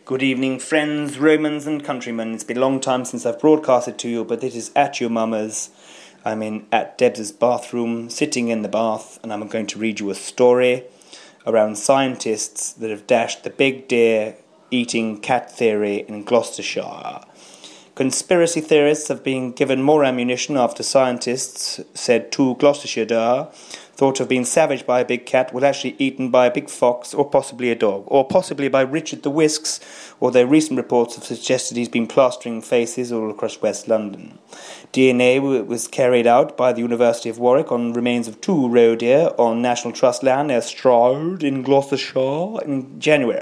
Good evening, friends, Romans and countrymen. It's been a long time since I've broadcasted to you, but this is at your mama's. I'm at Deb's bathroom, sitting in the bath, and I'm going to read you a story around scientists that have dashed the big deer eating cat theory in Gloucestershire. Conspiracy theorists have been given more ammunition after scientists said two Gloucestershire thought to have been savaged by a big cat were actually eaten by a big fox or possibly a dog, or possibly by Richard the Whisks, although recent reports have suggested he's been plastering faces all across West London. DNA was carried out by the University of Warwick on remains of two roe deer on National Trust land near Stroud in Gloucestershire in January.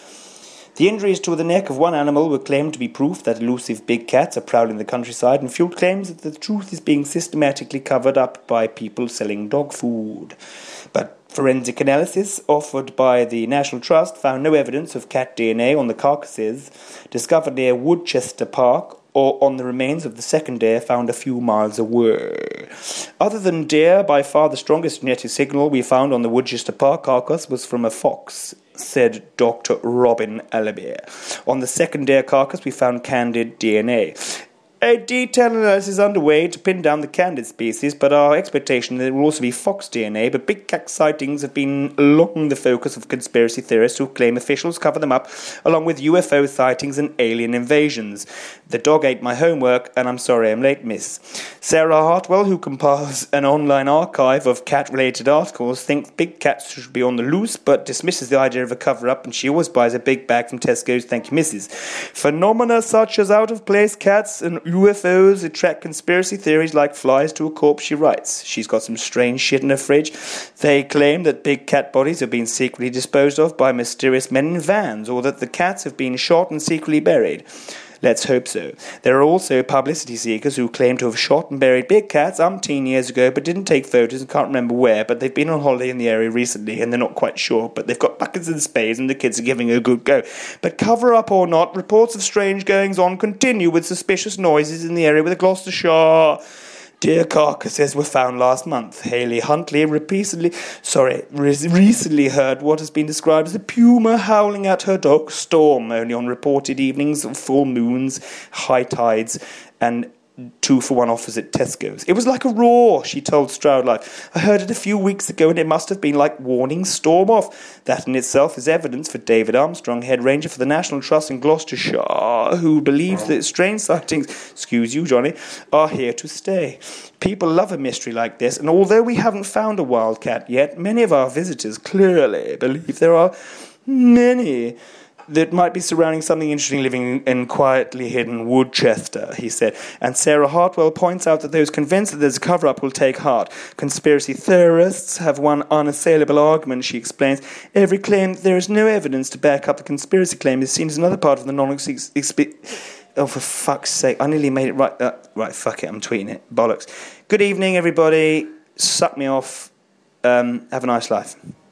The injuries to the neck of one animal were claimed to be proof that elusive big cats are prowling the countryside, and fueled claims that the truth is being systematically covered up by people selling dog food. But forensic analysis offered by the National Trust found no evidence of cat DNA on the carcasses discovered near Woodchester Park or on the remains of the second deer found a few miles away. Other than deer, by far the strongest genetic signal we found on the Woodchester Park carcass was from a fox, said Dr. Robin Allaby. On the second deer carcass, we found candid DNA. A detailed analysis is underway to pin down the candid species, but our expectation is that it will also be fox DNA. But big cat sightings have been long the focus of conspiracy theorists who claim officials cover them up, along with UFO sightings and alien invasions. The dog ate my homework, and I'm sorry I'm late, miss. Sarah Hartwell, who compiles an online archive of cat-related articles, thinks big cats should be on the loose, but dismisses the idea of a cover-up, and she always buys a big bag from Tesco's, thank you, missus. Phenomena such as out-of-place cats and UFOs attract conspiracy theories like flies to a corpse, she writes. She's got some strange shit in her fridge. They claim that big cat bodies have been secretly disposed of by mysterious men in vans, or that the cats have been shot and secretly buried. Let's hope so. There are also publicity seekers who claim to have shot and buried big cats umpteen years ago but didn't take photos and can't remember where, but they've been on holiday in the area recently and they're not quite sure, but they've got buckets and spades and the kids are giving it a good go. But cover up or not, reports of strange goings-on continue with suspicious noises in the area with the Gloucestershire deer carcasses were found last month. Hayley Huntley recently heard what has been described as a puma howling at her dog Storm, only on reported evenings of full moons, high tides, and 2-for-1 offers at Tesco's. It was like a roar, she told Stroud Life. I heard it a few weeks ago and it must have been like warning Storm off. That in itself is evidence for David Armstrong, head ranger for the National Trust in Gloucestershire, who believes that strange sightings, excuse you, Johnny, are here to stay. People love a mystery like this, and although we haven't found a wildcat yet, many of our visitors clearly believe there are many that might be surrounding something interesting living in quietly hidden Woodchester, he said. And Sarah Hartwell points out that those convinced that there's a cover-up will take heart. Conspiracy theorists have one unassailable argument, she explains. Every claim that there is no evidence to back up the conspiracy claim is seen as another part of the Oh, for fuck's sake, I nearly made it right. Right, fuck it, I'm tweeting it. Bollocks. Good evening, everybody. Suck me off. Have a nice life.